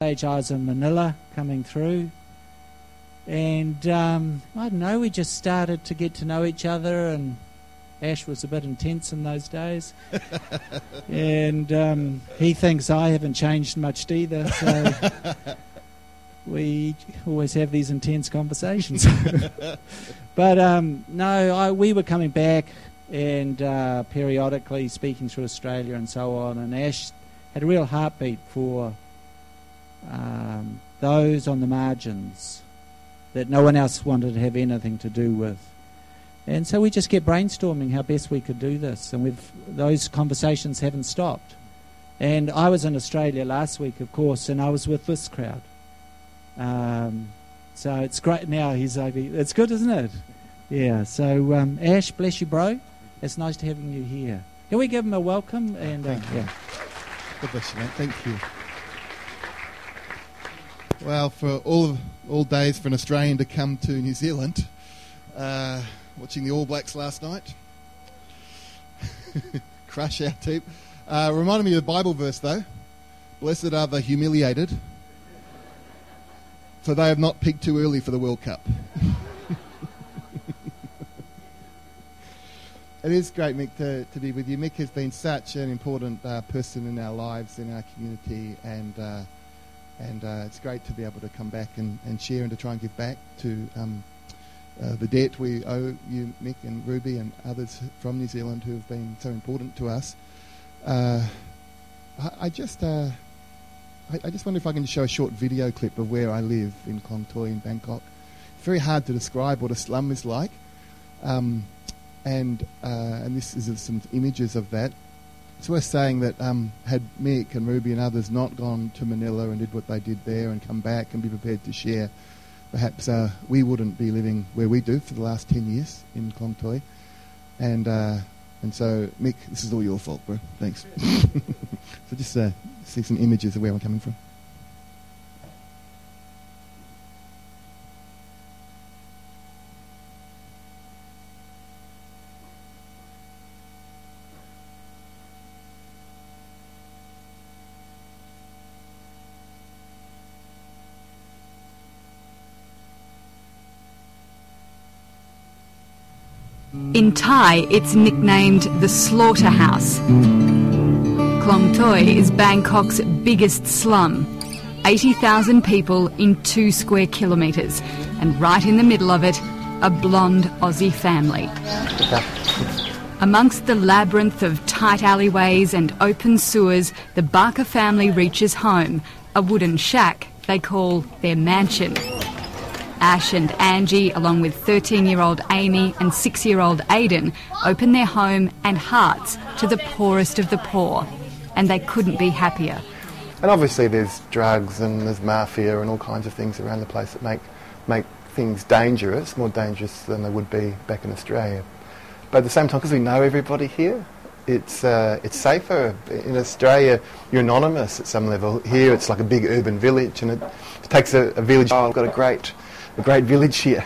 I was in Manila coming through, and I don't know, we just started to get to know each other, and Ash was a bit intense in those days. And he thinks I haven't changed much either, so we always have these intense conversations. But we were coming back and periodically speaking through Australia and so on, and Ash had a real heartbeat for those on the margins that no one else wanted to have anything to do with. And so we just kept brainstorming how best we could do this, and those conversations haven't stopped. And I was in Australia last week, of course, and I was with this crowd. So it's great now. It's good, isn't it? Yeah, so Ash, bless you, bro. It's nice to having you here. Can we give him a welcome? And yeah. God bless you, mate. Thank you. Well, for all days for an Australian to come to New Zealand, watching the All Blacks last night, crush our team. Reminded me of the Bible verse, though. Blessed are the humiliated, for they have not peaked too early for the World Cup. It is great, Mick, to be with you. Mick has been such an important person in our lives, in our community, and it's great to be able to come back and share and to try and give back to the debt we owe you, Mick and Ruby and others from New Zealand who have been so important to us. I just wonder if I can show a short video clip of where I live in Klong Toi in Bangkok. It's very hard to describe what a slum is like. And this is some images of that. It's worth saying that had Mick and Ruby and others not gone to Manila and did what they did there and come back and be prepared to share, perhaps we wouldn't be living where we do for the last 10 years in Klong Toi. And so, Mick, this is all your fault, bro. Thanks. So just see some images of where I'm coming from. In Thai, it's nicknamed the Slaughterhouse. Klong Toi is Bangkok's biggest slum. 80,000 people in 2 square kilometres, and right in the middle of it, a blonde Aussie family. Amongst the labyrinth of tight alleyways and open sewers, the Barker family reaches home, a wooden shack they call their mansion. Ash and Angie, along with 13-year-old Amy and 6-year-old Aidan, open their home and hearts to the poorest of the poor, and they couldn't be happier. And obviously there's drugs and there's mafia and all kinds of things around the place that make things dangerous, more dangerous than they would be back in Australia. But at the same time, because we know everybody here, it's safer. In Australia, you're anonymous at some level. Here it's like a big urban village, and it takes a village. Oh, I've got a great village here.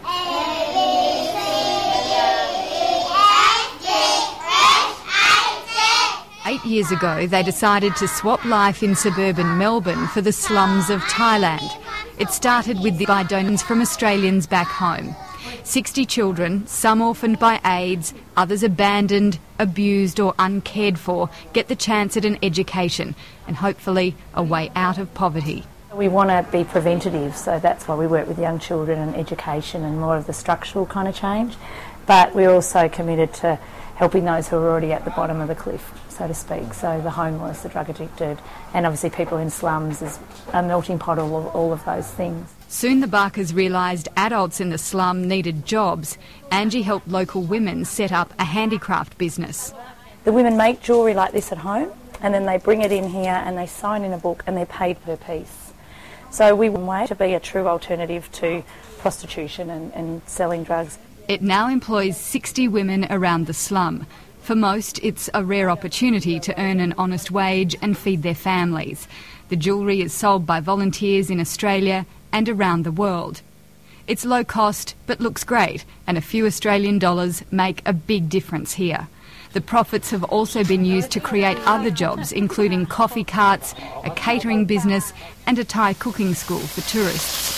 8 years ago, they decided to swap life in suburban Melbourne for the slums of Thailand. It started with the donors from Australians back home. 60 children, some orphaned by AIDS, others abandoned, abused or uncared for, get the chance at an education and hopefully a way out of poverty. We want to be preventative, so that's why we work with young children and education and more of the structural kind of change. But we're also committed to helping those who are already at the bottom of the cliff, so to speak. So the homeless, the drug addicted, and obviously people in slums is a melting pot of all of those things. Soon the Barkers realised adults in the slum needed jobs. Angie helped local women set up a handicraft business. The women make jewellery like this at home, and then they bring it in here and they sign in a book and they're paid per piece. So we want to be a true alternative to prostitution and selling drugs. It now employs 60 women around the slum. For most, it's a rare opportunity to earn an honest wage and feed their families. The jewellery is sold by volunteers in Australia and around the world. It's low cost but looks great, and a few Australian dollars make a big difference here. The profits have also been used to create other jobs, including coffee carts, a catering business and a Thai cooking school for tourists.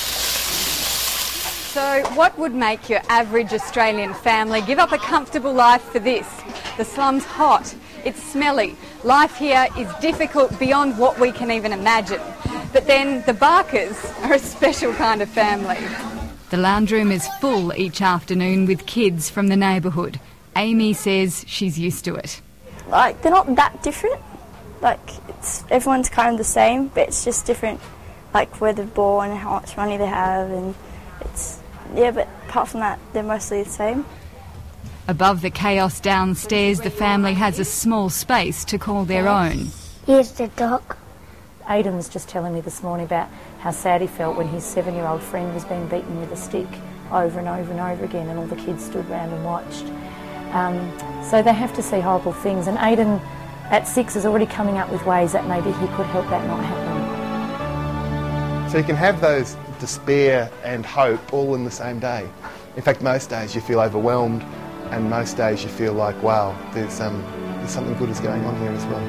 So what would make your average Australian family give up a comfortable life for this? The slum's hot, it's smelly, life here is difficult beyond what we can even imagine. But then the Barkers are a special kind of family. The lounge room is full each afternoon with kids from the neighbourhood. Amy says she's used to it. Like, they're not that different. Like, everyone's kind of the same, but it's just different, like where they're born and how much money they have, and but apart from that, they're mostly the same. Above the chaos downstairs, the family has a small space to call their own. Here's the dog. Aidan was just telling me this morning about how sad he felt when his 7-year-old friend was being beaten with a stick over and over and over again, and all the kids stood round and watched. So they have to see horrible things, and Aidan at 6 is already coming up with ways that maybe he could help that not happen. So you can have those despair and hope all in the same day. In fact, most days you feel overwhelmed, and most days you feel like, wow, there's something good is going on here as well.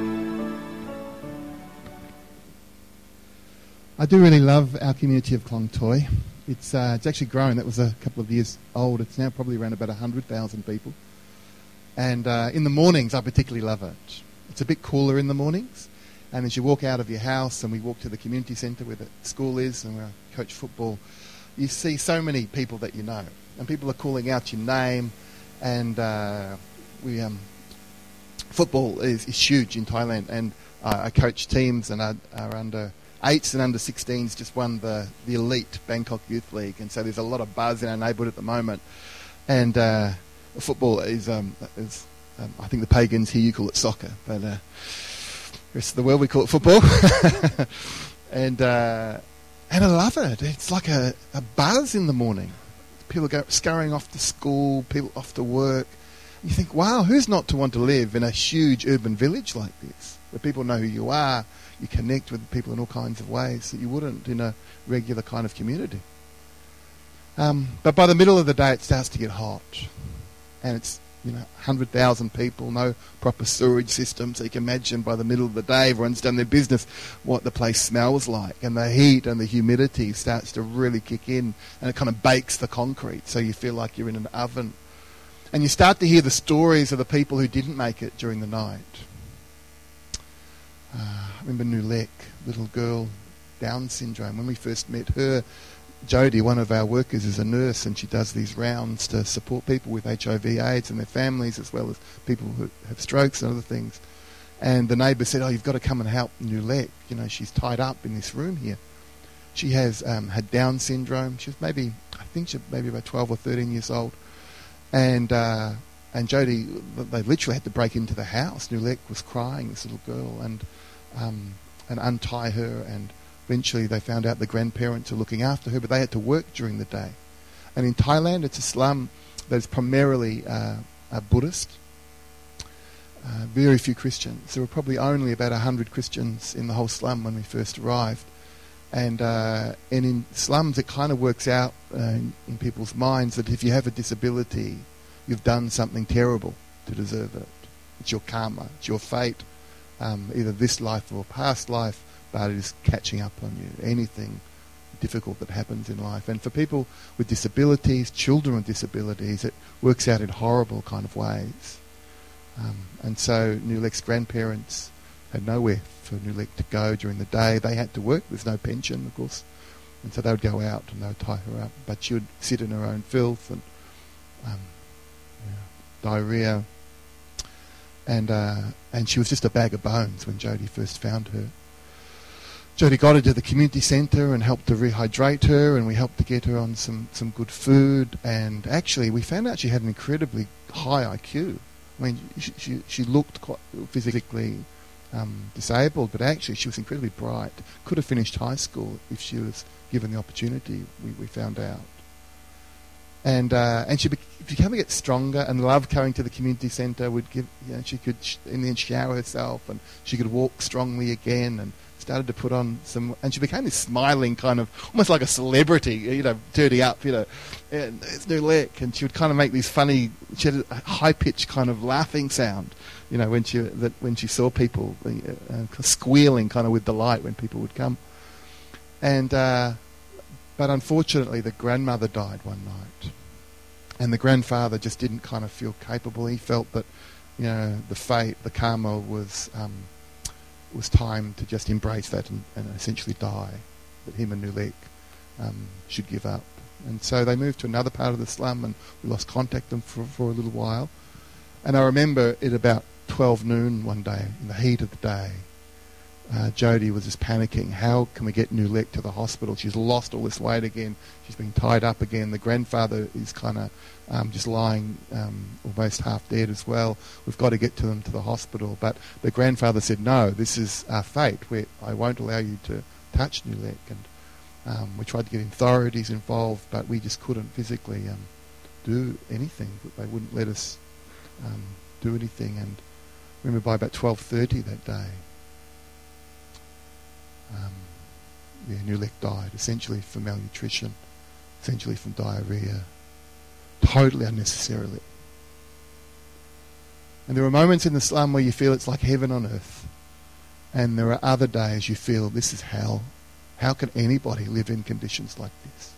I do really love our community of Klong Toi. It's actually grown. That was a couple of years old. It's now probably around about 100,000 people. And in the mornings, I particularly love it. It's a bit cooler in the mornings. And as you walk out of your house and we walk to the community centre where the school is and where I coach football, you see so many people that you know. And people are calling out your name. And football is huge in Thailand. And I coach teams, and our under 8s and under 16s just won the elite Bangkok Youth League. And so there's a lot of buzz in our neighbourhood at the moment. And football is I think the pagans here, you call it soccer. But the rest of the world, we call it football. and I love it. It's like a buzz in the morning. People go scurrying off to school, people off to work. You think, wow, who's not to want to live in a huge urban village like this, where people know who you are, you connect with people in all kinds of ways that you wouldn't in a regular kind of community. But by the middle of the day, it starts to get hot. And it's 100,000 people, no proper sewage system, so you can imagine by the middle of the day, everyone's done their business, what the place smells like. And the heat and the humidity starts to really kick in, and it kind of bakes the concrete, so you feel like you're in an oven. And you start to hear the stories of the people who didn't make it during the night. I remember Nulek, little girl, Down syndrome. When we first met her, Jodie, one of our workers, is a nurse, and she does these rounds to support people with HIV/AIDS and their families, as well as people who have strokes and other things. And the neighbour said, "Oh, you've got to come and help Nulek. She's tied up in this room here. She has had Down syndrome. She was maybe about 12 or 13 years old." And Jodie, they literally had to break into the house. Nulek was crying, this little girl, and untie her, and eventually they found out the grandparents are looking after her, but they had to work during the day. And in Thailand, it's a slum that is primarily Buddhist, very few Christians. There were probably only about 100 Christians in the whole slum when we first arrived. And in slums, it kind of works out in people's minds that if you have a disability, you've done something terrible to deserve it. It's your karma, it's your fate, either this life or past life, but it is catching up on you. Anything difficult that happens in life. And for people with disabilities, children with disabilities, it works out in horrible kind of ways. And so Nulek's grandparents had nowhere for Nulek to go during the day. They had to work. There's no pension, of course. And so they would go out and they would tie her up. But she would sit in her own filth and diarrhea. And she was just a bag of bones when Jodie first found her. Jodie got her to the community centre and helped to rehydrate her, and we helped to get her on some good food. And actually, we found out she had an incredibly high IQ. I mean, she looked quite physically disabled, but actually she was incredibly bright. Could have finished high school if she was given the opportunity, we found out. And she became a bit stronger and loved coming to the community centre. She could in the end shower herself, and she could walk strongly again, and started to put on some. And she became this smiling kind of, almost like a celebrity, dirty up, and it's Nulek, and she would kind of make these funny. She had a high pitched kind of laughing sound, when she saw people squealing kind of with delight when people would come, and. But unfortunately, the grandmother died one night, and the grandfather just didn't kind of feel capable. He felt that, the karma was time to just embrace that and essentially die. That him and Nulek should give up, and so they moved to another part of the slum, and we lost contact with them for a little while. And I remember at about 12 noon one day, in the heat of the day. Jodie was just panicking. How can we get Nulek to the hospital? She's lost all this weight again. She's been tied up again. The grandfather is kind of just lying almost half dead as well. We've got to get them to the hospital. But the grandfather said, no, this is our fate. I won't allow you to touch Nulek. And we tried to get authorities involved, but we just couldn't physically do anything. They wouldn't let us do anything. And I remember by about 12:30 that day, Nulek died, essentially from malnutrition, essentially from diarrhea, totally unnecessarily. And there are moments in the slum where you feel it's like heaven on earth, and there are other days you feel this is hell. How can anybody live in conditions like this?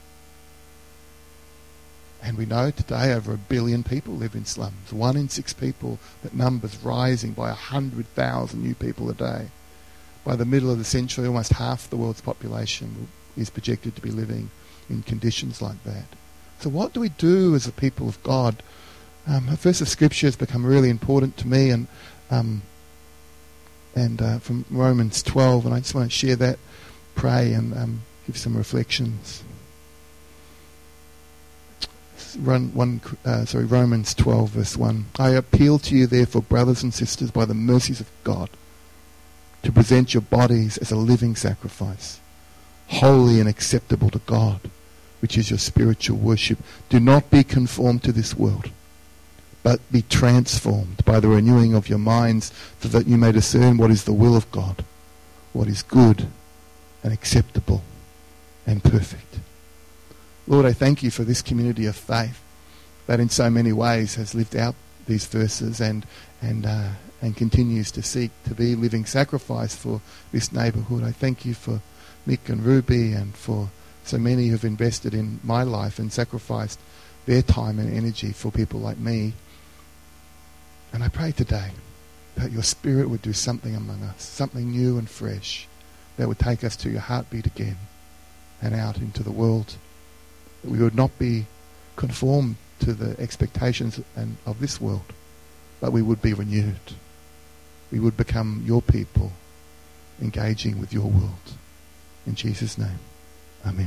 And we know today over 1 billion people live in slums. 1 in 6 people, that number's rising by 100,000 new people a day. By the middle of the century, almost half the world's population is projected to be living in conditions like that. So what do we do as a people of God? A verse of Scripture has become really important to me, and from Romans 12, and I just want to share that, pray, and give some reflections. Romans 12, verse 1. I appeal to you, therefore, brothers and sisters, by the mercies of God, to present your bodies as a living sacrifice, holy and acceptable to God, which is your spiritual worship. Do not be conformed to this world, but be transformed by the renewing of your minds, so that you may discern what is the will of God, what is good and acceptable and perfect. Lord, I thank you for this community of faith that in so many ways has lived out these verses and continues to seek to be living sacrifice for this neighbourhood. I thank you for Mick and Ruby, and for so many who have invested in my life and sacrificed their time and energy for people like me. And I pray today that your Spirit would do something among us, something new and fresh, that would take us to your heartbeat again and out into the world. That we would not be conformed to the expectations of this world, but we would be renewed. We would become your people, engaging with your world. In Jesus' name, amen.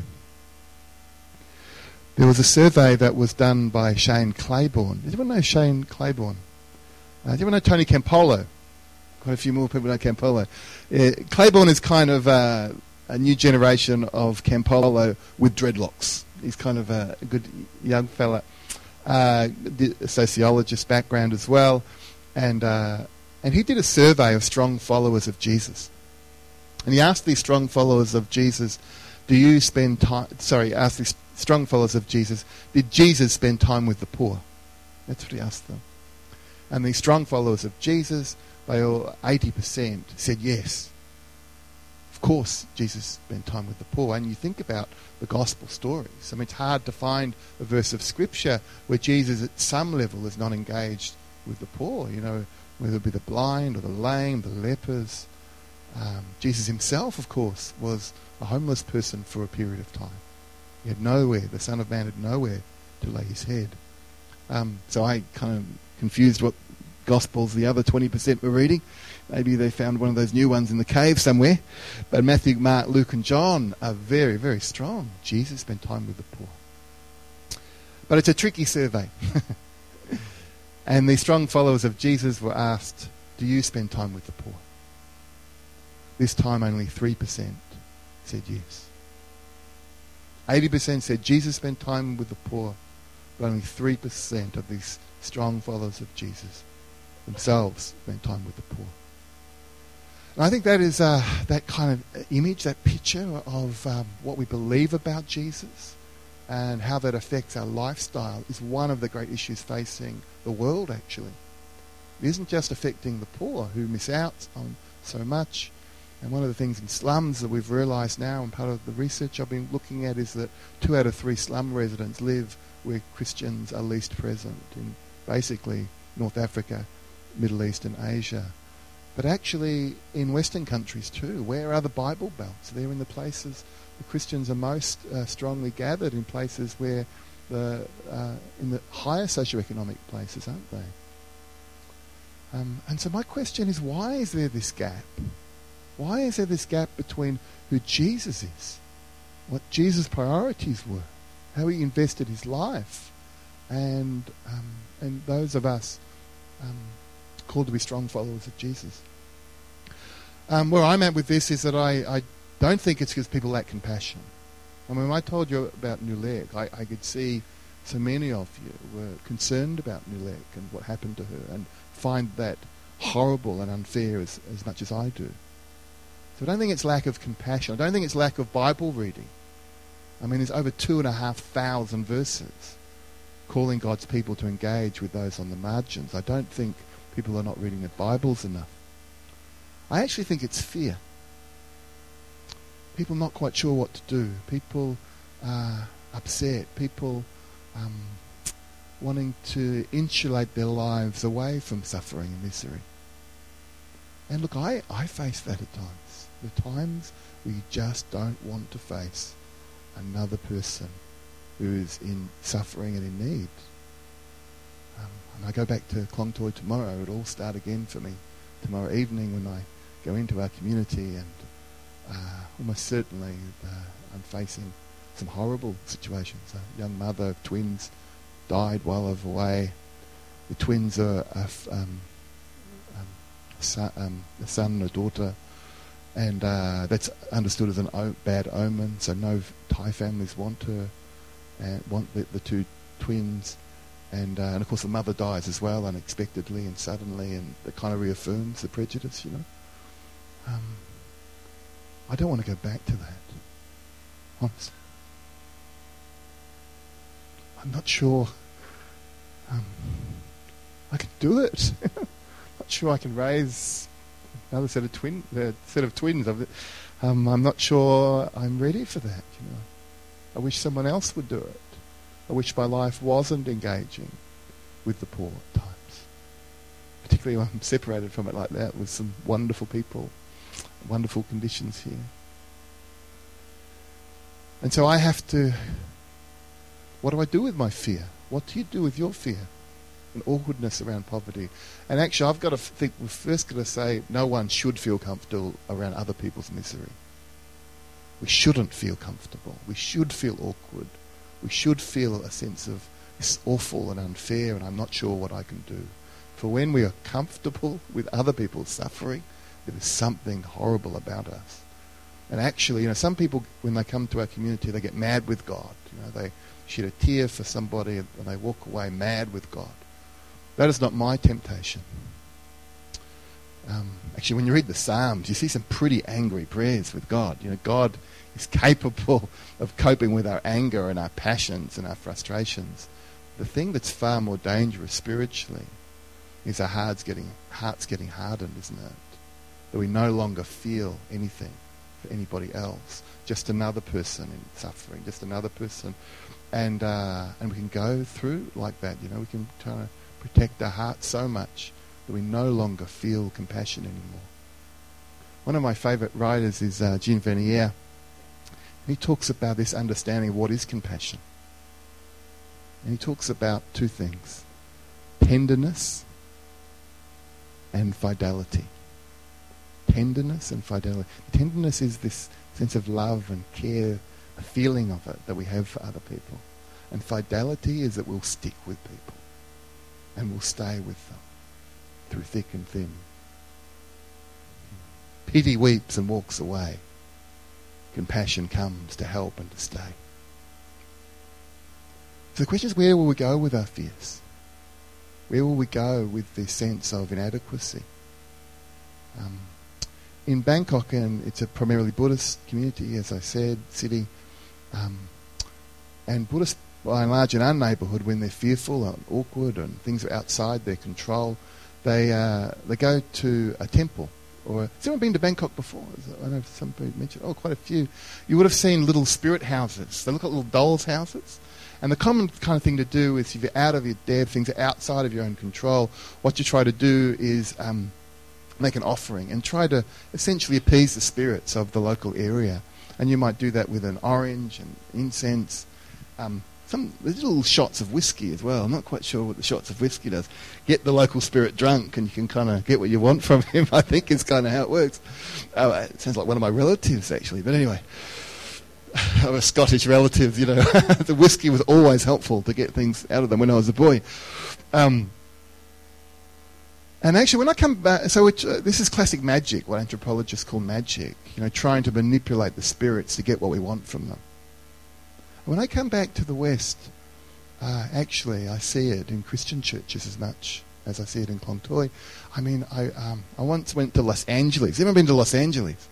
There was a survey that was done by Shane Claiborne. Does anyone know Shane Claiborne? Does anyone know Tony Campolo? Quite a few more people know Campolo. Claiborne is kind of a new generation of Campolo with dreadlocks. He's kind of a good young fella. A sociologist background as well. And he did a survey of strong followers of Jesus. And he asked these strong followers of Jesus, asked these strong followers of Jesus, did Jesus spend time with the poor? That's what he asked them. And these strong followers of Jesus, they all, 80%, said yes. Of course, Jesus spent time with the poor. And you think about the gospel stories. I mean, it's hard to find a verse of Scripture where Jesus at some level is not engaged with the poor, whether it be the blind or the lame, the lepers. Jesus himself, of course, was a homeless person for a period of time. He had nowhere, the Son of Man had nowhere to lay his head. So I kind of confused what Gospels the other 20% were reading. Maybe they found one of those new ones in the cave somewhere. But Matthew, Mark, Luke and John are very, very strong. Jesus spent time with the poor. But it's a tricky survey. And the strong followers of Jesus were asked, do you spend time with the poor? This time only 3% said yes. 80% said Jesus spent time with the poor. but only 3% of these strong followers of Jesus themselves spend time with the poor. And I think that is that kind of image, that picture of what we believe about Jesus and how that affects our lifestyle is one of the great issues facing the world, actually. It isn't just affecting the poor who miss out on so much. And one of the things in slums that we've realised now, and part of the research I've been looking at, is that 2 out of 3 slum residents live where Christians are least present, in basically North Africa, Middle East and Asia. But actually in Western countries too, where are the Bible Belts? They're in the places the Christians are most strongly gathered, in places where in the higher socioeconomic places, aren't they? And so my question is, why is there this gap? Why is there this gap between who Jesus is, what Jesus' priorities were, how he invested his life, and those of us called to be strong followers of Jesus? Where I'm at with this is that I don't think it's because people lack compassion. I mean, when I told you about Nulek, I could see so many of you were concerned about Nulek and what happened to her, and find that horrible and unfair as much as I do. So I don't think it's lack of compassion. I don't think it's lack of Bible reading. I mean, there's over 2,500 verses calling God's people to engage with those on the margins. I don't think people are not reading their Bibles enough. I actually think it's fear. People not quite sure what to do. People upset. People wanting to insulate their lives away from suffering and misery. And look, I face that at times. The times where you just don't want to face another person who is in suffering and in need. And I go back to Klong Toi tomorrow. It'll all start again for me tomorrow evening when I go into our community, and almost certainly I'm facing some horrible situations. A young mother of twins died while I was away. The twins are a son and a daughter, and that's understood as a bad omen. So no Thai families want her, and want the 2 twins, and of course the mother dies as well, unexpectedly and suddenly, and that kind of reaffirms the prejudice, you know. I don't want to go back to that. Honestly, I'm not sure I can do it. Not sure I can raise another set of twins. I'm not sure I'm ready for that. You know, I wish someone else would do it. I wish my life wasn't engaging with the poor at times, particularly when I'm separated from it like that with some wonderful people, wonderful conditions here. And so I have to. What do I do with my fear? What do you do with your fear and awkwardness around poverty? And actually, I've got to think, we've first got to say no one should feel comfortable around other people's misery. We shouldn't feel comfortable. We should feel awkward. We should feel a sense of it's awful and unfair and I'm not sure what I can do. For when we are comfortable with other people's suffering, there is something horrible about us. And actually, you know, some people, when they come to our community, they get mad with God. You know, they shed a tear for somebody and they walk away mad with God. That is not my temptation. Actually, when you read the Psalms, you see some pretty angry prayers with God. You know, God is capable of coping with our anger and our passions and our frustrations. The thing that's far more dangerous spiritually is our hearts getting hardened, isn't it? That we no longer feel anything for anybody else, just another person in suffering, just another person, and we can go through like that. You know, we can try to protect our hearts so much that we no longer feel compassion anymore. One of my favourite writers is Jean Vanier. He talks about this understanding of what is compassion, and he talks about 2 things: tenderness and fidelity. Tenderness and fidelity. Tenderness is this sense of love and care, a feeling of it that we have for other people. And fidelity is that we'll stick with people and we'll stay with them through thick and thin. Pity weeps and walks away. Compassion comes to help and to stay. So the question is, where will we go with our fears? Where will we go with the sense of inadequacy? In Bangkok, and it's a primarily Buddhist community, as I said, city, and Buddhists, by and large, in our neighbourhood, when they're fearful and awkward and things are outside their control, they go to a temple. Has anyone been to Bangkok before? I know some people mentioned. Oh, quite a few. You would have seen little spirit houses. They look like little dolls' houses. And the common kind of thing to do is, if you're out of your depth, things are outside of your own control, what you try to do is make an offering and try to essentially appease the spirits of the local area. And you might do that with an orange and incense. There's little shots of whiskey as well. I'm not quite sure what the shots of whiskey does. Get the local spirit drunk and you can kind of get what you want from him, I think is kind of how it works. It sounds like one of my relatives, actually. But anyway, a Scottish relative, the whiskey was always helpful to get things out of them when I was a boy. And actually, when I come back, this is classic magic, what anthropologists call magic, trying to manipulate the spirits to get what we want from them. When I come back to the West, actually, I see it in Christian churches as much as I see it in Klong Toi. I mean, I once went to Los Angeles. Have you ever been to Los Angeles?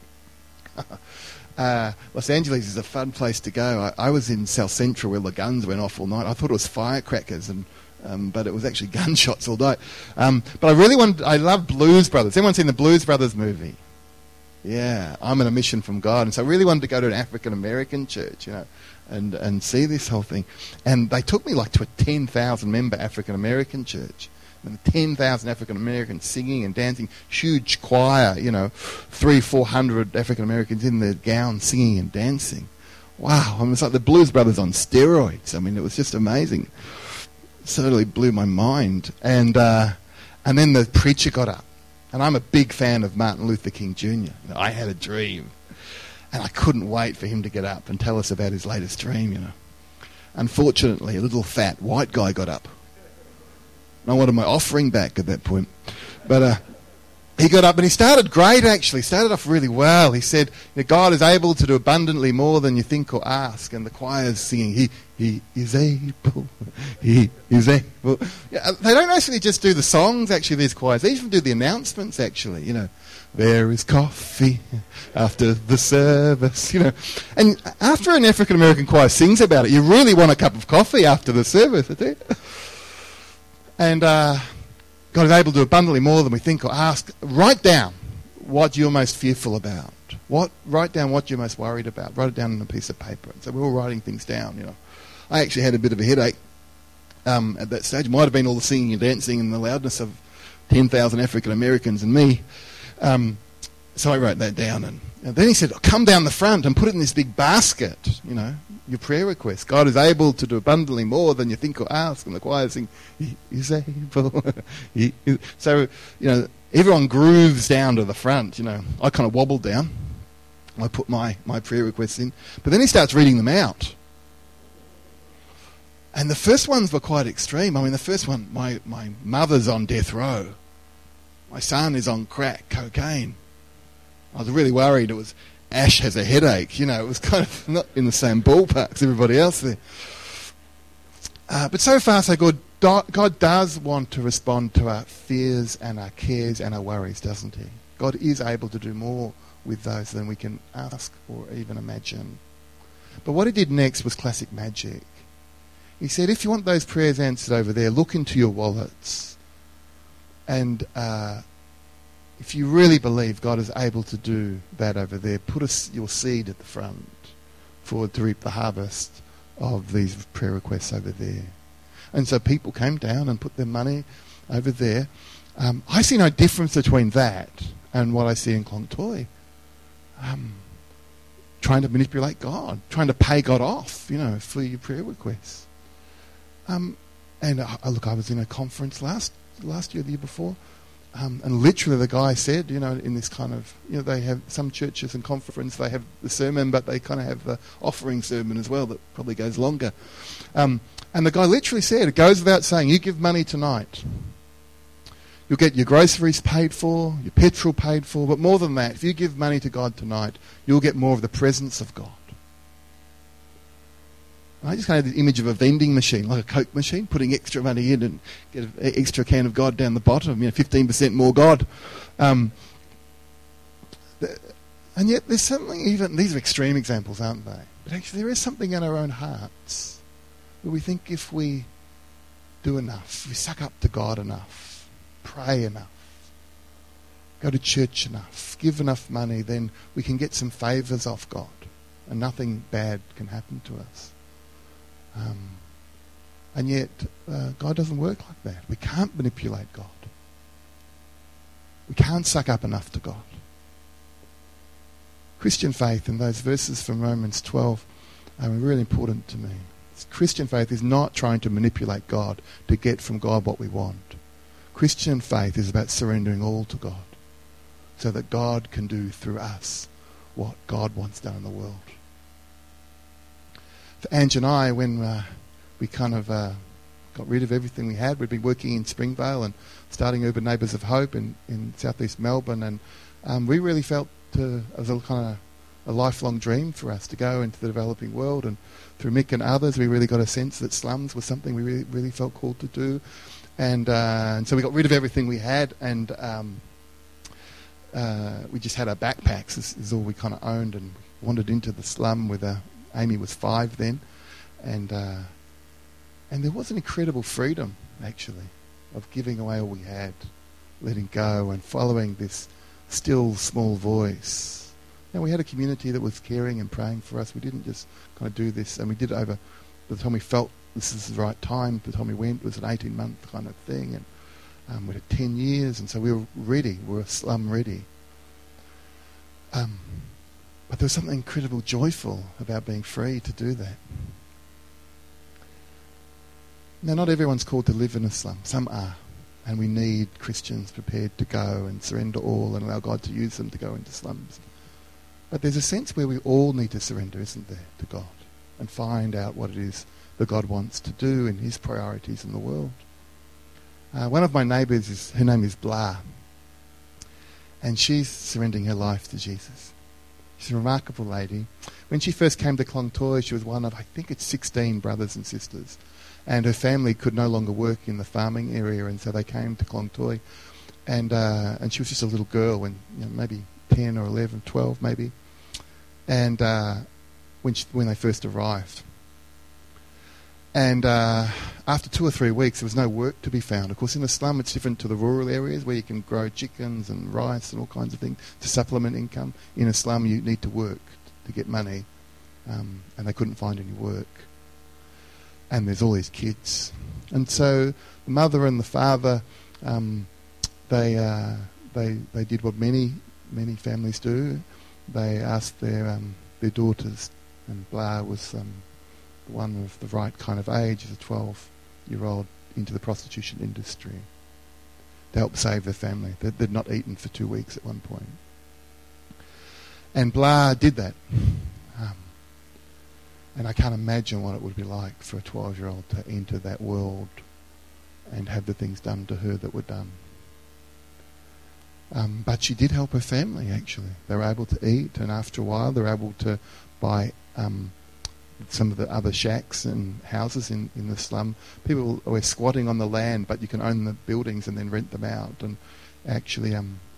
Los Angeles is a fun place to go. I was in South Central where the guns went off all night. I thought it was firecrackers, but it was actually gunshots all night. But I love Blues Brothers. Anyone seen the Blues Brothers movie? Yeah, I'm on a mission from God. And so I really wanted to go to an African-American church, and see this whole thing. And they took me to a 10,000 member African-American church. And 10,000 African-Americans singing and dancing, huge choir, 300-400 African-Americans in their gowns singing and dancing. Wow, it's like the Blues Brothers on steroids. I mean, it was just amazing. Certainly blew my mind. And then the preacher got up. And I'm a big fan of Martin Luther King Jr. I had a dream. And I couldn't wait for him to get up and tell us about his latest dream, Unfortunately, a little fat white guy got up. And I wanted my offering back at that point. But he got up and he started great, actually. Started off really well. He said, God is able to do abundantly more than you think or ask. And the choir's singing, He is able. He is able. Yeah, they don't actually just do the songs, actually, these choirs. They even do the announcements, actually, There is coffee after the service, And after an African-American choir sings about it, you really want a cup of coffee after the service, I tell you. And God is able to do abundantly more than we think or ask. Write down what you're most fearful about. Write down what you're most worried about. Write it down on a piece of paper. And so we're all writing things down, I actually had a bit of a headache at that stage. It might have been all the singing and dancing and the loudness of 10,000 African-Americans and me. So I wrote that down. And then he said, come down the front and put it in this big basket, your prayer request. God is able to do abundantly more than you think or ask. And the choir sing, He is able. So, everyone grooves down to the front, I kind of wobbled down. I put my prayer requests in. But then he starts reading them out. And the first ones were quite extreme. I mean, the first one, my mother's on death row. My son is on crack, cocaine. I was really worried. It was Ash has a headache. It was kind of not in the same ballpark as everybody else there. But so far, so good. God does want to respond to our fears and our cares and our worries, doesn't he? God is able to do more with those than we can ask or even imagine. But what he did next was classic magic. He said, if you want those prayers answered over there, look into your wallets. And if you really believe God is able to do that over there, put your seed at the front to reap the harvest of these prayer requests over there. And so people came down and put their money over there. I see no difference between that and what I see in Klong Toi. Trying to manipulate God, trying to pay God off, for your prayer requests. And I was in a conference last year, the year before, and literally the guy said, in this kind of, they have some churches and conference, they have the sermon, but they kind of have the offering sermon as well that probably goes longer. And the guy literally said, it goes without saying, you give money tonight, you'll get your groceries paid for, your petrol paid for, but more than that, if you give money to God tonight, you'll get more of the presence of God. I just kind of had the image of a vending machine, like a Coke machine, putting extra money in and get an extra can of God down the bottom, 15% more God. And yet there's something even, these are extreme examples, aren't they? But actually there is something in our own hearts where we think if we do enough, if we suck up to God enough, pray enough, go to church enough, give enough money, then we can get some favours off God and nothing bad can happen to us. And yet God doesn't work like that. We can't manipulate God. We can't suck up enough to God. Christian faith and those verses from Romans 12 are really important to me. Christian faith is not trying to manipulate God to get from God what we want. Christian faith is about surrendering all to God so that God can do through us what God wants done in the world. For Ange and I, when we kind of got rid of everything we had, we'd been working in Springvale and starting Urban Neighbours of Hope in southeast Melbourne, and we really felt it was a kind of a lifelong dream for us to go into the developing world, and through Mick and others we really got a sense that slums was something we really felt called to do, and so we got rid of everything we had, and we just had our backpacks. This is all we kind of owned, and wandered into the slum with Amy was 5 then, and there was an incredible freedom actually of giving away all we had, letting go and following this still small voice. Now we had a community that was caring and praying for us. We didn't just kind of do this, and we did it over by the time we felt this is the right time. By the time we went, it was an 18-month kind of thing, and we had 10 years, and so we were ready. We were slum ready. But there was something incredibly joyful about being free to do that. Now, not everyone's called to live in a slum. Some are. And we need Christians prepared to go and surrender all and allow God to use them to go into slums. But there's a sense where we all need to surrender, isn't there, to God and find out what it is that God wants to do in his priorities in the world. One of my neighbours, her name is Blah, and she's surrendering her life to Jesus. She's a remarkable lady. When she first came to Clongtoy, she was one of, I think it's 16 brothers and sisters. And her family could no longer work in the farming area, and so they came to Clongtoy. And she was just a little girl, when maybe 10 or 11, 12 maybe. And when they first arrived. And after 2 or 3 weeks, there was no work to be found. Of course, in a slum, it's different to the rural areas where you can grow chickens and rice and all kinds of things to supplement income. In a slum, you need to work to get money, and they couldn't find any work. And there's all these kids. And so the mother and the father, they did what many families do. They asked their daughters, and Blah was one of the right kind of age as a 12-year-old, into the prostitution industry to help save their family. They'd not eaten for 2 weeks at one point. And Blah did that. And I can't imagine what it would be like for a 12-year-old to enter that world and have the things done to her that were done. But she did help her family, actually. They were able to eat, and after a while they were able to buy some of the other shacks and houses in the slum. People were squatting on the land, but you can own the buildings and then rent them out. And actually,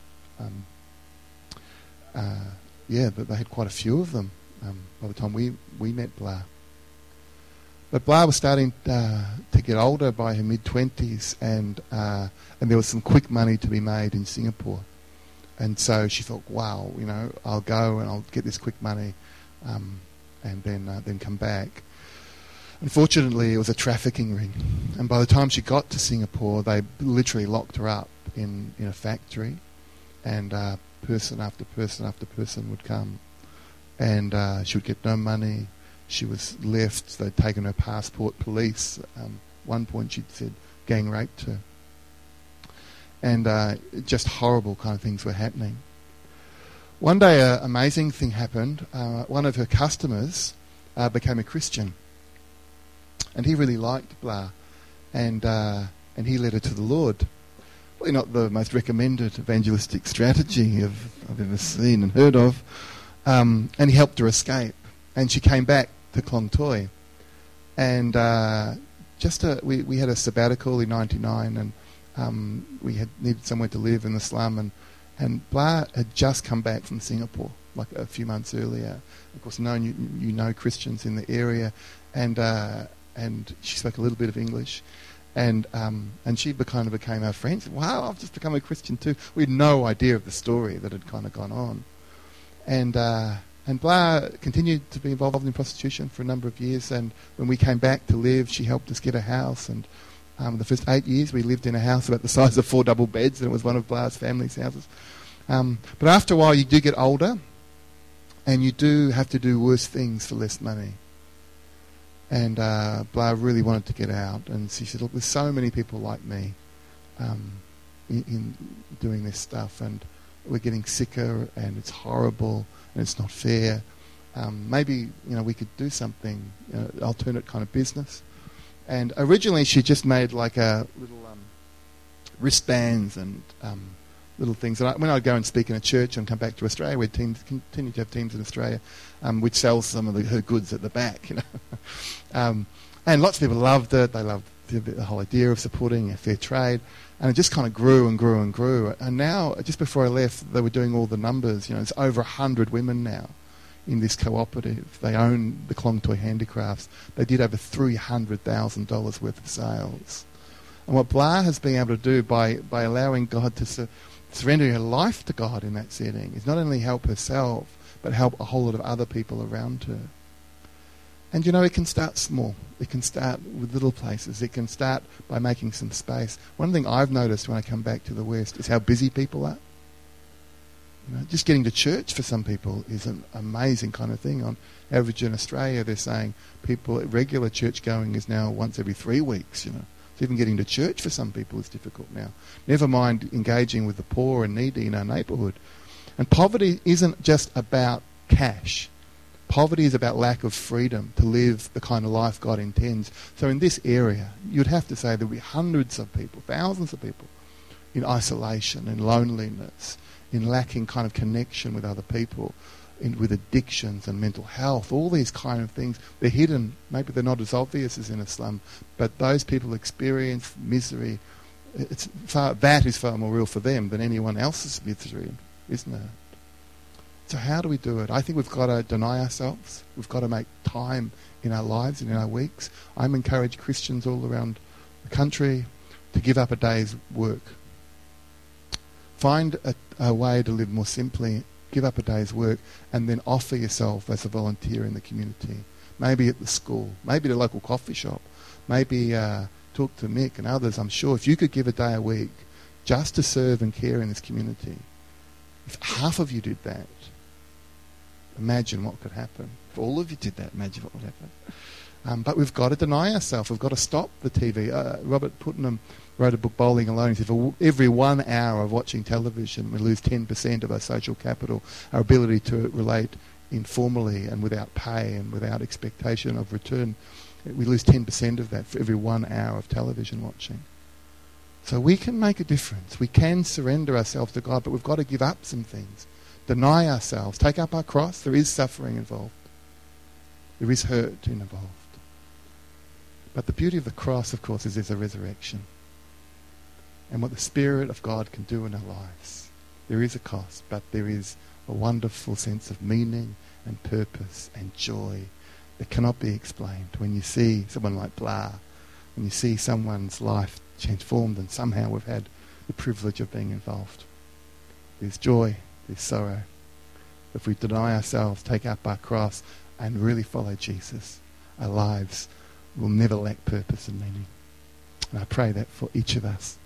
but they had quite a few of them by the time we met Blah. But Blah was starting to get older, by her mid-20s, and there was some quick money to be made in Singapore. And so she thought, wow, I'll go and I'll get this quick money, and then come back. Unfortunately, it was a trafficking ring, and by the time she got to Singapore, they literally locked her up in a factory, and person after person after person would come, and she would get no money. She was left. They'd taken her passport. Police, one point she'd said, gang raped her, and just horrible kind of things were happening. One day, an amazing thing happened. One of her customers became a Christian, and he really liked Blah, and he led her to the Lord. Probably not the most recommended evangelistic strategy I've ever seen and heard of, and he helped her escape, and she came back to Clongtoy, And we had a sabbatical in '99, and we had needed somewhere to live in the slum, and Blah had just come back from Singapore like a few months earlier. Of course, you know Christians in the area, and she spoke a little bit of English, and she kind of became our friend. Said, wow, I've just become a Christian too. We had no idea of the story that had kind of gone on, and Blah continued to be involved in prostitution for a number of years. And when we came back to live, she helped us get a house. And the first 8 years, we lived in a house about the size of 4 double beds, and it was one of Blah's family's houses. But after a while, you do get older, and you do have to do worse things for less money. And Blah really wanted to get out, and she said, look, there's so many people like me in doing this stuff, and we're getting sicker, and it's horrible, and it's not fair. Maybe we could do something, alternate kind of business. And originally she just made like a little wristbands and little things. And when I'd go and speak in a church and come back to Australia, we'd continue to have teams in Australia, which sells some of her goods at the back, and lots of people loved it. They loved the whole idea of supporting a fair trade. And it just kind of grew and grew and grew. And now, just before I left, they were doing all the numbers. It's over 100 women now in this cooperative. They own the Klongtoy Handicrafts. They did over $300,000 worth of sales. And what Blah has been able to do by allowing God to surrender her life to God in that setting is not only help herself, but help a whole lot of other people around her. And it can start small. It can start with little places. It can start by making some space. One thing I've noticed when I come back to the West is how busy people are. Just getting to church for some people is an amazing kind of thing. On average in Australia, they're saying regular church going is now once every 3 weeks. So even getting to church for some people is difficult now. Never mind engaging with the poor and needy in our neighbourhood. And poverty isn't just about cash. Poverty is about lack of freedom to live the kind of life God intends. So in this area, you'd have to say there'll be hundreds of people, thousands of people in isolation, in loneliness, in lacking kind of connection with other people, with addictions and mental health, all these kind of things. They're hidden. Maybe they're not as obvious as in a slum, but those people experience misery. That is far more real for them than anyone else's misery, isn't it? So how do we do it? I think we've got to deny ourselves. We've got to make time in our lives and in our weeks. I'm encouraging Christians all around the country to give up a day's work. Find a way to live more simply. Give up a day's work and then offer yourself as a volunteer in the community. Maybe at the school. Maybe at a local coffee shop. Maybe talk to Mick and others. I'm sure if you could give a day a week just to serve and care in this community, if half of you did that, imagine what could happen. If all of you did that, imagine what would happen. But we've got to deny ourselves. We've got to stop the TV. Robert Putnam wrote a book, Bowling Alone. He said, for every 1 hour of watching television, we lose 10% of our social capital, our ability to relate informally and without pay and without expectation of return. We lose 10% of that for every 1 hour of television watching. So we can make a difference. We can surrender ourselves to God, but we've got to give up some things. Deny ourselves. Take up our cross. There is suffering involved. There is hurt involved. But the beauty of the cross, of course, is there's a resurrection. And what the Spirit of God can do in our lives. There is a cost, but there is a wonderful sense of meaning and purpose and joy that cannot be explained when you see someone like Blah, when you see someone's life transformed and somehow we've had the privilege of being involved. There's joy, there's sorrow. If we deny ourselves, take up our cross and really follow Jesus, our lives will never lack purpose and meaning. And I pray that for each of us.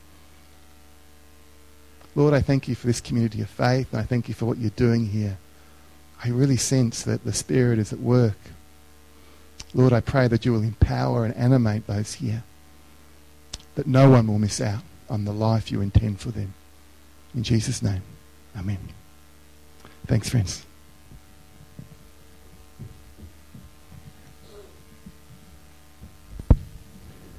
Lord, I thank you for this community of faith, and I thank you for what you're doing here. I really sense that the Spirit is at work. Lord, I pray that you will empower and animate those here, that no one will miss out on the life you intend for them. In Jesus' name, amen. Thanks, friends.